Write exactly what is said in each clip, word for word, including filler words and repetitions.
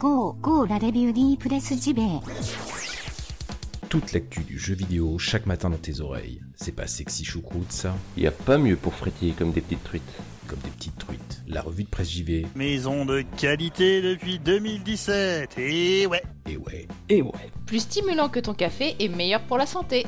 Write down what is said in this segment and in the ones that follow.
Go, go, la review di Presse J V. Toute l'actu du jeu vidéo chaque matin dans tes oreilles. C'est pas sexy choucroute ça? Y a pas mieux pour frétiller comme des petites truites. Comme des petites truites. La revue de Presse J V. Maison de qualité depuis deux mille dix-sept. Et ouais. Et ouais. Et ouais. Plus stimulant que ton café et meilleur pour la santé.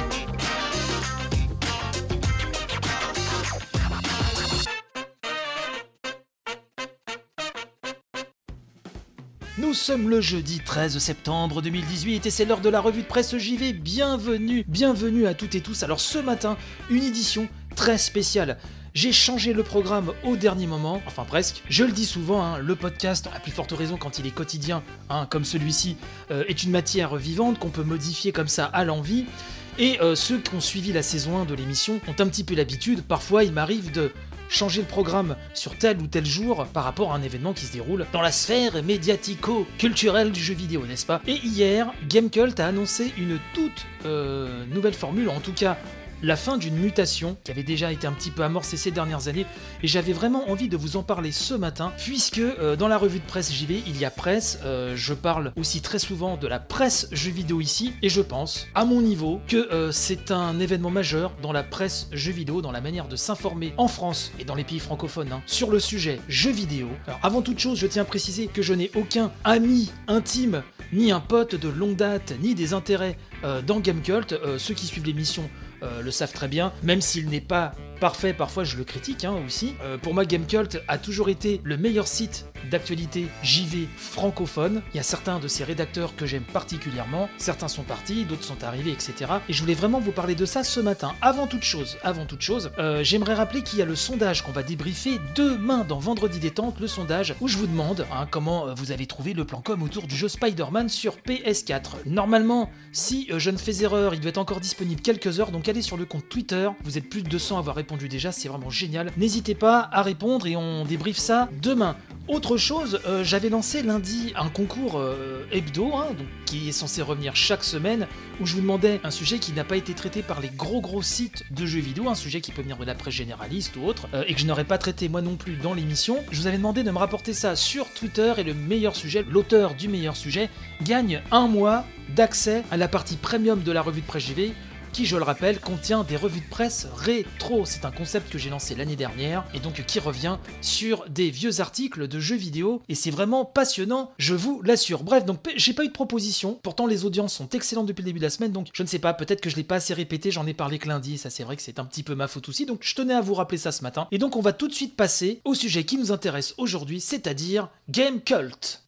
Nous sommes le jeudi treize septembre deux mille dix-huit et c'est l'heure de la revue de presse J V. Bienvenue, bienvenue à toutes et tous. Alors ce matin, une édition très spéciale. J'ai changé le programme au dernier moment, enfin presque. Je le dis souvent, hein, le podcast, à plus forte raison quand il est quotidien, hein, comme celui-ci, euh, est une matière vivante qu'on peut modifier comme ça à l'envie. Et euh, ceux qui ont suivi la saison un de l'émission ont un petit peu l'habitude. Parfois, il m'arrive de changer le programme sur tel ou tel jour par rapport à un événement qui se déroule dans la sphère médiatico-culturelle du jeu vidéo, n'est-ce pas? Et hier, Gamecult a annoncé une toute euh, nouvelle formule, en tout cas la fin d'une mutation qui avait déjà été un petit peu amorcée ces dernières années, et j'avais vraiment envie de vous en parler ce matin, puisque euh, dans la revue de presse J V, il y a presse, euh, je parle aussi très souvent de la presse jeux vidéo ici, et je pense, à mon niveau, que euh, c'est un événement majeur dans la presse jeux vidéo, dans la manière de s'informer en France et dans les pays francophones, hein, sur le sujet jeux vidéo. Alors avant toute chose, je tiens à préciser que je n'ai aucun ami intime, ni un pote de longue date, ni des intérêts euh, dans Gamecult. Euh, ceux qui suivent l'émission Euh, le savent très bien, même s'il n'est pas parfait, parfois je le critique hein, aussi. Euh, pour moi, Gamecult a toujours été le meilleur site d'actualité J V francophone. Il y a certains de ces rédacteurs que j'aime particulièrement, certains sont partis, d'autres sont arrivés, et cetera. Et je voulais vraiment vous parler de ça ce matin. Avant toute chose, avant toute chose, euh, j'aimerais rappeler qu'il y a le sondage qu'on va débriefer demain dans Vendredi Détente, le sondage où je vous demande hein, comment euh, vous avez trouvé le plan com autour du jeu Spider-Man sur P S quatre. Normalement, si euh, je ne fais erreur, il doit être encore disponible quelques heures, donc allez sur le compte Twitter, vous êtes plus de deux cents à avoir répondu déjà, c'est vraiment génial. N'hésitez pas à répondre et on débriefe ça demain. Autre chose, euh, j'avais lancé lundi un concours euh, hebdo, hein, donc, qui est censé revenir chaque semaine, où je vous demandais un sujet qui n'a pas été traité par les gros gros sites de jeux vidéo, un sujet qui peut venir de la presse généraliste ou autre, euh, et que je n'aurais pas traité moi non plus dans l'émission. Je vous avais demandé de me rapporter ça sur Twitter, et le meilleur sujet, l'auteur du meilleur sujet, gagne un mois d'accès à la partie premium de la revue de presse J V, qui, je le rappelle, contient des revues de presse rétro. C'est un concept que j'ai lancé l'année dernière, et donc qui revient sur des vieux articles de jeux vidéo, et c'est vraiment passionnant, je vous l'assure. Bref, donc j'ai pas eu de proposition, pourtant les audiences sont excellentes depuis le début de la semaine, donc je ne sais pas, peut-être que je l'ai pas assez répété, j'en ai parlé que lundi, et ça c'est vrai que c'est un petit peu ma faute aussi, donc je tenais à vous rappeler ça ce matin. Et donc on va tout de suite passer au sujet qui nous intéresse aujourd'hui, c'est-à-dire Gamecult.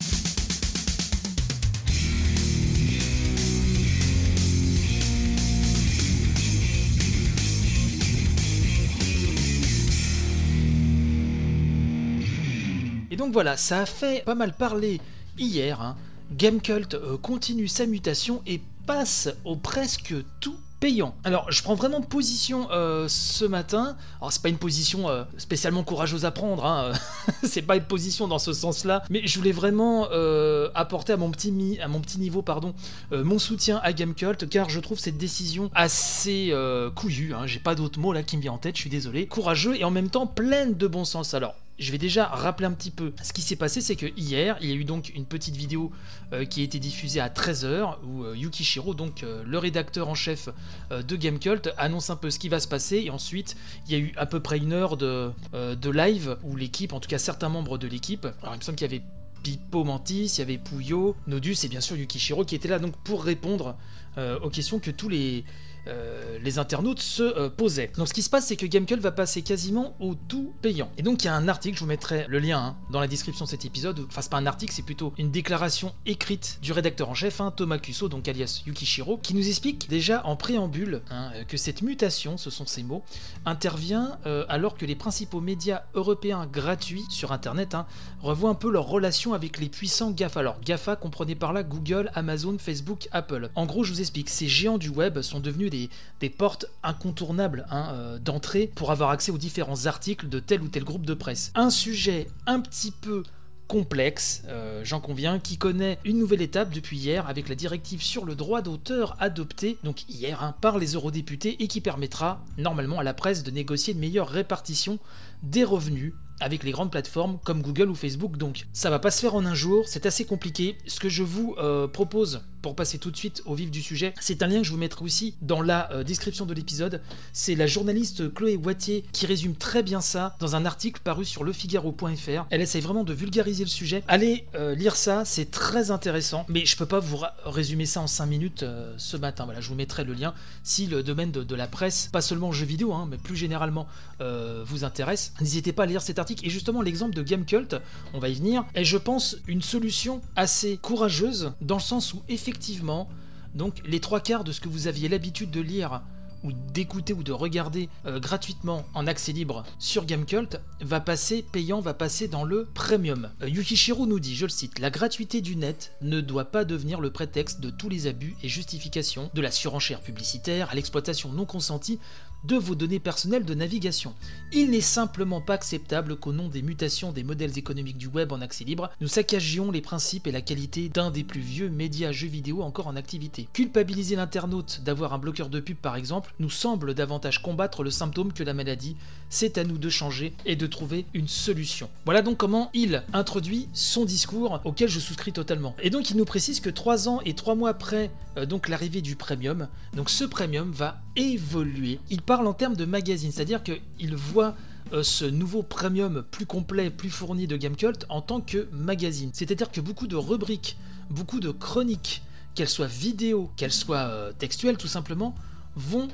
Et donc voilà, ça a fait pas mal parler hier. Hein. Gamecult euh, continue sa mutation et passe au presque tout payant. Alors, je prends vraiment position euh, ce matin. Alors, c'est pas une position euh, spécialement courageuse à prendre, hein. C'est pas une position dans ce sens-là, mais je voulais vraiment euh, apporter à mon petit, mi- à mon petit niveau pardon, euh, mon soutien à Gamecult, car je trouve cette décision assez euh, couillue, hein. J'ai pas d'autre mot là qui me vient en tête, je suis désolé. Courageux et en même temps pleine de bon sens. Alors, je vais déjà rappeler un petit peu. Ce qui s'est passé, c'est que hier, il y a eu donc une petite vidéo euh, qui a été diffusée à treize heures, où euh, Yukishiro, donc euh, le rédacteur en chef euh, de Gamecult, annonce un peu ce qui va se passer, et ensuite, il y a eu à peu près une heure de, euh, de live, où l'équipe, en tout cas certains membres de l'équipe, alors il me semble qu'il y avait Pipo Mantis, il y avait Puyo, Nodus et bien sûr Yukishiro qui étaient là donc pour répondre euh, aux questions que tous les... Euh, les internautes se euh, posaient. Donc ce qui se passe, c'est que Gamecult va passer quasiment au tout payant. Et donc il y a un article, je vous mettrai le lien hein, dans la description de cet épisode, enfin c'est pas un article, c'est plutôt une déclaration écrite du rédacteur en chef, hein, Thomas Kuso, donc alias Yukishiro, qui nous explique déjà en préambule hein, que cette mutation, ce sont ces mots, intervient euh, alors que les principaux médias européens gratuits sur internet hein, revoient un peu leur relation avec les puissants GAFA. Alors GAFA, comprenez par là Google, Amazon, Facebook, Apple. En gros, je vous explique, ces géants du web sont devenus Des, des portes incontournables hein, euh, d'entrée pour avoir accès aux différents articles de tel ou tel groupe de presse. Un sujet un petit peu complexe, euh, j'en conviens, qui connaît une nouvelle étape depuis hier avec la directive sur le droit d'auteur adoptée, donc hier, hein, par les eurodéputés et qui permettra normalement à la presse de négocier une meilleure répartition des revenus avec les grandes plateformes comme Google ou Facebook. Donc ça va pas se faire en un jour, c'est assez compliqué. Ce que je vous euh, propose, pour passer tout de suite au vif du sujet, c'est un lien que je vous mettrai aussi dans la euh, description de l'épisode. C'est la journaliste Chloé Wattier qui résume très bien ça dans un article paru sur le figaro point f r. Elle essaye vraiment de vulgariser le sujet. Allez euh, lire ça, c'est très intéressant, mais je peux pas vous résumer ça en cinq minutes euh, ce matin. Voilà, je vous mettrai le lien si le domaine de, de la presse, pas seulement jeux vidéo, hein, mais plus généralement euh, vous intéresse. N'hésitez pas à lire cet article. Et justement, l'exemple de Gamecult, on va y venir, est, je pense, une solution assez courageuse dans le sens où effectivement, donc les trois quarts de ce que vous aviez l'habitude de lire ou d'écouter ou de regarder euh, gratuitement en accès libre sur Gamecult va passer payant, va passer dans le premium. Euh, Yukishiro nous dit, je le cite, « La gratuité du net ne doit pas devenir le prétexte de tous les abus et justifications, de la surenchère publicitaire à l'exploitation non consentie de vos données personnelles de navigation. Il n'est simplement pas acceptable qu'au nom des mutations des modèles économiques du web en accès libre, nous saccagions les principes et la qualité d'un des plus vieux médias jeux vidéo encore en activité. Culpabiliser l'internaute d'avoir un bloqueur de pub par exemple nous semble davantage combattre le symptôme que la maladie. C'est à nous de changer et de trouver une solution. » Voilà donc comment il introduit son discours auquel je souscris totalement. Et donc il nous précise que trois ans et trois mois après euh, donc l'arrivée du premium, donc ce premium va évoluer. Il parle en termes de magazine, c'est-à-dire qu'il voit euh, ce nouveau premium plus complet, plus fourni de Gamecult en tant que magazine. C'est-à-dire que beaucoup de rubriques, beaucoup de chroniques, qu'elles soient vidéo, qu'elles soient euh, textuelles tout simplement, vont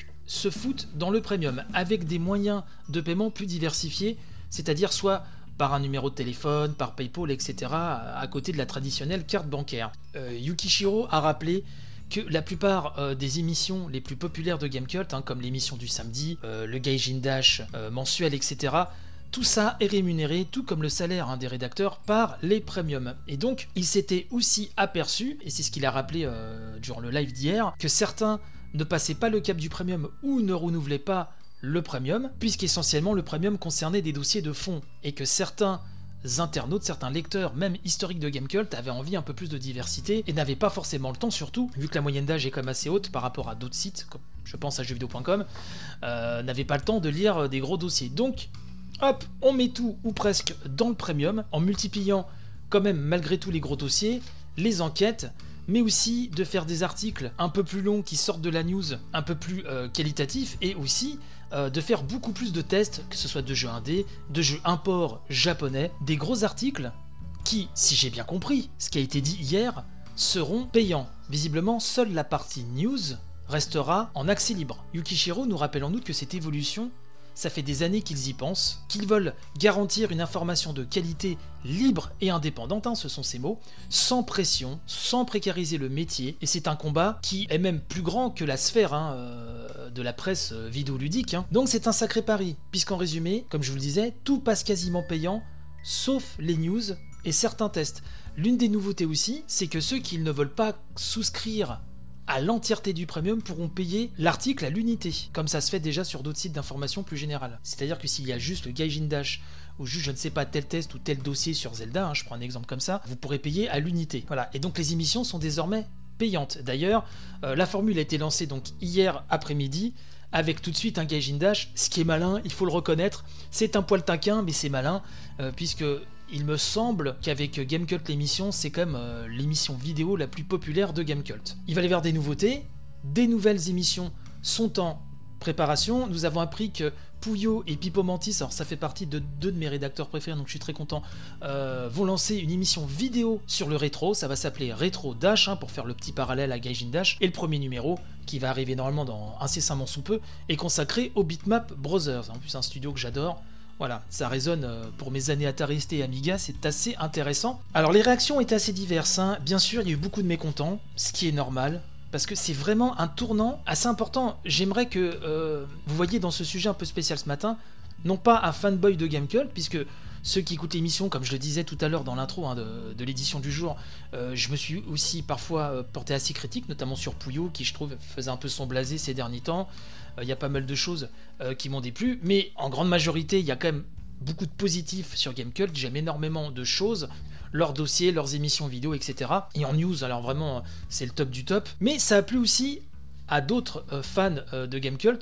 se foutre dans le premium avec des moyens de paiement plus diversifiés, c'est-à-dire soit par un numéro de téléphone, par PayPal, et cetera, à côté de la traditionnelle carte bancaire. Euh, Yukishiro a rappelé que la plupart euh, des émissions les plus populaires de Gamecult, hein, comme l'émission du samedi, euh, le Gaijin Dash euh, mensuel, et cetera, tout ça est rémunéré, tout comme le salaire hein, des rédacteurs, par les premiums. Et donc, il s'était aussi aperçu, et c'est ce qu'il a rappelé euh, durant le live d'hier, que certains ne passaient pas le cap du premium ou ne renouvelaient pas le premium, puisqu'essentiellement le premium concernait des dossiers de fond, et que certains internautes, certains lecteurs, même historiques de Gamecult, avaient envie un peu plus de diversité et n'avaient pas forcément le temps, surtout, vu que la moyenne d'âge est quand même assez haute par rapport à d'autres sites, comme je pense à jeux vidéo point com, euh, n'avaient pas le temps de lire des gros dossiers. Donc, hop, on met tout ou presque dans le premium, en multipliant quand même malgré tout les gros dossiers, les enquêtes, mais aussi de faire des articles un peu plus longs qui sortent de la news, un peu plus euh, qualitatifs, et aussi euh, de faire beaucoup plus de tests, que ce soit de jeux indés, de jeux import japonais, des gros articles qui, si j'ai bien compris ce qui a été dit hier, seront payants. Visiblement, seule la partie news restera en accès libre. Yukishiro nous rappelle en outre que cette évolution, ça fait des années qu'ils y pensent, qu'ils veulent garantir une information de qualité libre et indépendante, hein, ce sont ces mots, sans pression, sans précariser le métier, et c'est un combat qui est même plus grand que la sphère hein, euh, de la presse euh, vidéoludique. Hein. Donc c'est un sacré pari, puisqu'en résumé, comme je vous le disais, tout passe quasiment payant, sauf les news et certains tests. L'une des nouveautés aussi, c'est que ceux qui ne veulent pas souscrire à l'entièreté du premium pourront payer l'article à l'unité, comme ça se fait déjà sur d'autres sites d'information plus générales. C'est-à-dire que s'il y a juste le Gaijin Dash, ou juste je ne sais pas tel test ou tel dossier sur Zelda, hein, je prends un exemple comme ça, vous pourrez payer à l'unité. Voilà, et donc les émissions sont désormais payantes. D'ailleurs, euh, la formule a été lancée donc hier après-midi, avec tout de suite un Gaijin Dash, ce qui est malin, il faut le reconnaître, c'est un poil taquin, mais c'est malin, euh, puisque il me semble qu'avec Gamecult l'émission, c'est quand même euh, l'émission vidéo la plus populaire de Gamecult. Il va y avoir des nouveautés, des nouvelles émissions sont en préparation. Nous avons appris que Pouillot et Pipo Mantis, alors ça fait partie de deux de mes rédacteurs préférés, donc je suis très content, euh, vont lancer une émission vidéo sur le rétro. Ça va s'appeler Rétro Dash, hein, pour faire le petit parallèle à Gaijin Dash. Et le premier numéro, qui va arriver normalement dans incessamment sous peu, est consacré au Bitmap Brothers. En plus, un studio que j'adore. Voilà, ça résonne pour mes années Ataristé et Amiga, c'est assez intéressant. Alors les réactions étaient assez diverses, hein. Bien sûr il y a eu beaucoup de mécontents, ce qui est normal, parce que c'est vraiment un tournant assez important. J'aimerais que euh, vous voyez dans ce sujet un peu spécial ce matin, non pas un fanboy de Gamecult, puisque ceux qui écoutent l'émission, comme je le disais tout à l'heure dans l'intro hein, de, de l'édition du jour, euh, je me suis aussi parfois euh, porté assez critique, notamment sur Pouillot, qui je trouve faisait un peu son blasé ces derniers temps. Il euh, y a pas mal de choses euh, qui m'ont déplu, mais en grande majorité, il y a quand même beaucoup de positifs sur Gamecult. J'aime énormément de choses, leurs dossiers, leurs émissions vidéo, et cetera. Et en news, alors vraiment, c'est le top du top. Mais ça a plu aussi à d'autres euh, fans euh, de Gamecult,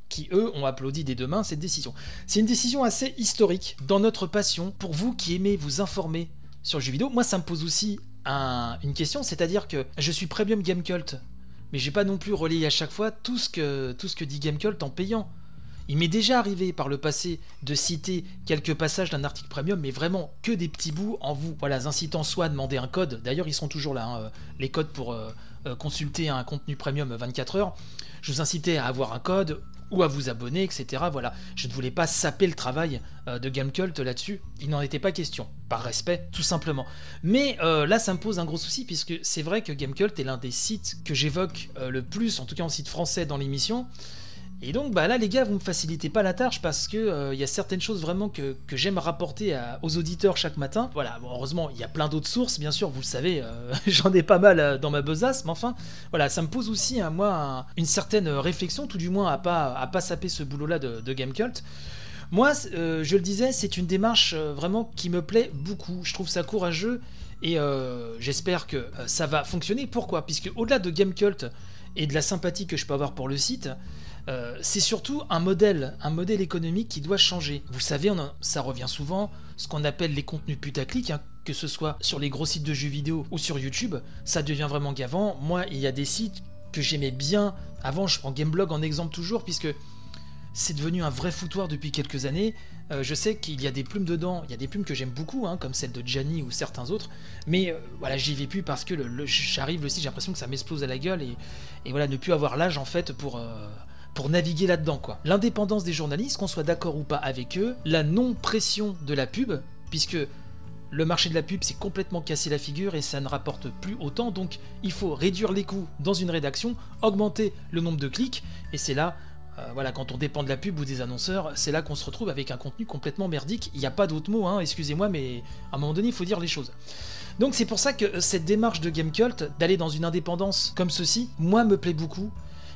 qui eux ont applaudi des deux mains cette décision. C'est une décision assez historique dans notre passion. Pour vous qui aimez vous informer sur le jeu vidéo, moi ça me pose aussi un, une question, c'est-à-dire que je suis Premium Gamecult, mais j'ai pas non plus relayé à chaque fois tout ce que, tout ce que dit Gamecult en payant. Il m'est déjà arrivé par le passé de citer quelques passages d'un article premium, mais vraiment que des petits bouts en vous voilà, incitant soit à demander un code, d'ailleurs ils sont toujours là, hein, les codes pour euh, euh, consulter un contenu premium vingt-quatre heures, je vous incitais à avoir un code ou à vous abonner, et cetera. Voilà, je ne voulais pas saper le travail euh, de Gamecult là-dessus, il n'en était pas question, par respect, tout simplement. Mais euh, là, ça me pose un gros souci, puisque c'est vrai que Gamecult est l'un des sites que j'évoque euh, le plus, en tout cas en site français dans l'émission. Et donc bah là les gars, vous me facilitez pas la tâche parce que il euh, y a certaines choses vraiment que, que j'aime rapporter à, aux auditeurs chaque matin. Voilà, bon, heureusement il y a plein d'autres sources bien sûr, vous le savez, euh, j'en ai pas mal euh, dans ma besace, mais enfin voilà, ça me pose aussi à moi un, une certaine réflexion, tout du moins à pas, à pas saper ce boulot là de, de Gamecult. Moi euh, je le disais, c'est une démarche euh, vraiment qui me plaît beaucoup, je trouve ça courageux et euh, j'espère que euh, ça va fonctionner. Pourquoi ? Puisque au-delà de Gamecult et de la sympathie que je peux avoir pour le site, Euh, c'est surtout un modèle, un modèle économique qui doit changer. Vous savez, on a, ça revient souvent, ce qu'on appelle les contenus putaclic, hein, que ce soit sur les gros sites de jeux vidéo ou sur YouTube, ça devient vraiment gavant. Moi, il y a des sites que j'aimais bien avant, je prends Gameblog en exemple toujours, puisque c'est devenu un vrai foutoir depuis quelques années. Euh, je sais qu'il y a des plumes dedans, il y a des plumes que j'aime beaucoup, hein, comme celle de Gianni ou certains autres, mais euh, voilà, j'y vais plus parce que le, le, j'arrive le site, j'ai l'impression que ça m'explose à la gueule, et, et voilà, ne plus avoir l'âge en fait pour... Euh, pour naviguer là-dedans, quoi. L'indépendance des journalistes, qu'on soit d'accord ou pas avec eux, la non-pression de la pub, puisque le marché de la pub s'est complètement cassé la figure et ça ne rapporte plus autant, donc il faut réduire les coûts dans une rédaction, augmenter le nombre de clics, et c'est là, euh, voilà, quand on dépend de la pub ou des annonceurs, c'est là qu'on se retrouve avec un contenu complètement merdique. Il n'y a pas d'autre mot, hein, excusez-moi, mais à un moment donné, il faut dire les choses. Donc c'est pour ça que cette démarche de Gamecult, d'aller dans une indépendance comme ceci, moi me plaît beaucoup.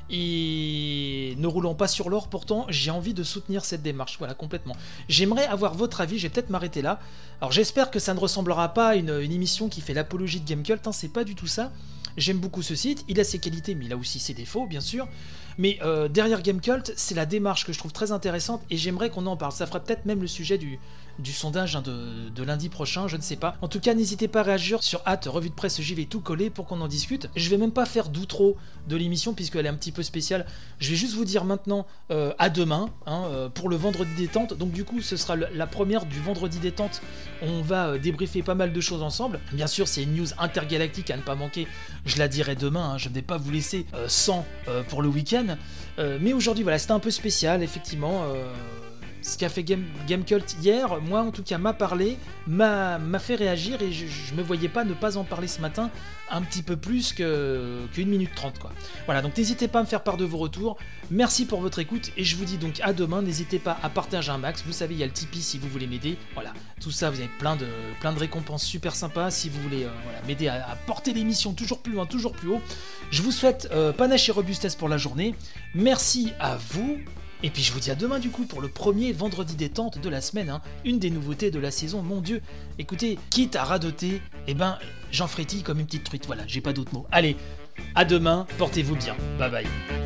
Et ne roulant pas sur l'or, pourtant j'ai envie de soutenir cette démarche, voilà, complètement. J'aimerais avoir votre avis, je vais peut-être m'arrêter là. Alors j'espère que ça ne ressemblera pas à une, une émission qui fait l'apologie de Gamecult, hein, c'est pas du tout ça. J'aime beaucoup ce site, il a ses qualités, mais il a aussi ses défauts, bien sûr. Mais euh, derrière Gamecult, c'est la démarche que je trouve très intéressante et j'aimerais qu'on en parle. Ça fera peut-être même le sujet du, du sondage hein, de, de lundi prochain, je ne sais pas. En tout cas, n'hésitez pas à réagir sur hâte revue de presse, j'y vais tout coller pour qu'on en discute. Je vais même pas faire d'outro de l'émission puisqu'elle est un petit peu spéciale. Je vais juste vous dire maintenant euh, à demain hein, euh, pour le vendredi détente. Donc du coup, ce sera le, la première du vendredi détente. On va euh, débriefer pas mal de choses ensemble. Bien sûr, c'est une news intergalactique à ne pas manquer. Je la dirai demain, hein, je ne vais pas vous laisser euh, sans euh, pour le week-end. Euh, mais aujourd'hui, voilà, c'était un peu spécial, effectivement. Euh, ce qu'a fait Game, Gamecult hier, moi en tout cas, m'a parlé, m'a, m'a fait réagir et je, je me voyais pas ne pas en parler ce matin un petit peu plus que, qu'une minute trente, quoi. Voilà, donc n'hésitez pas à me faire part de vos retours. Merci pour votre écoute et je vous dis donc à demain. N'hésitez pas à partager un max. Vous savez, il y a le Tipeee si vous voulez m'aider. Voilà, tout ça, vous avez plein de, plein de récompenses super sympas si vous voulez euh, voilà, m'aider à, à porter l'émission toujours plus loin, toujours plus haut. Je vous souhaite euh, panache et robustesse pour la journée. Merci à vous. Et puis je vous dis à demain du coup pour le premier vendredi détente de la semaine, hein, une des nouveautés de la saison, mon dieu. Écoutez, quitte à radoter, eh ben j'en frétille comme une petite truite, voilà, j'ai pas d'autres mots. Allez, à demain, portez-vous bien, bye bye.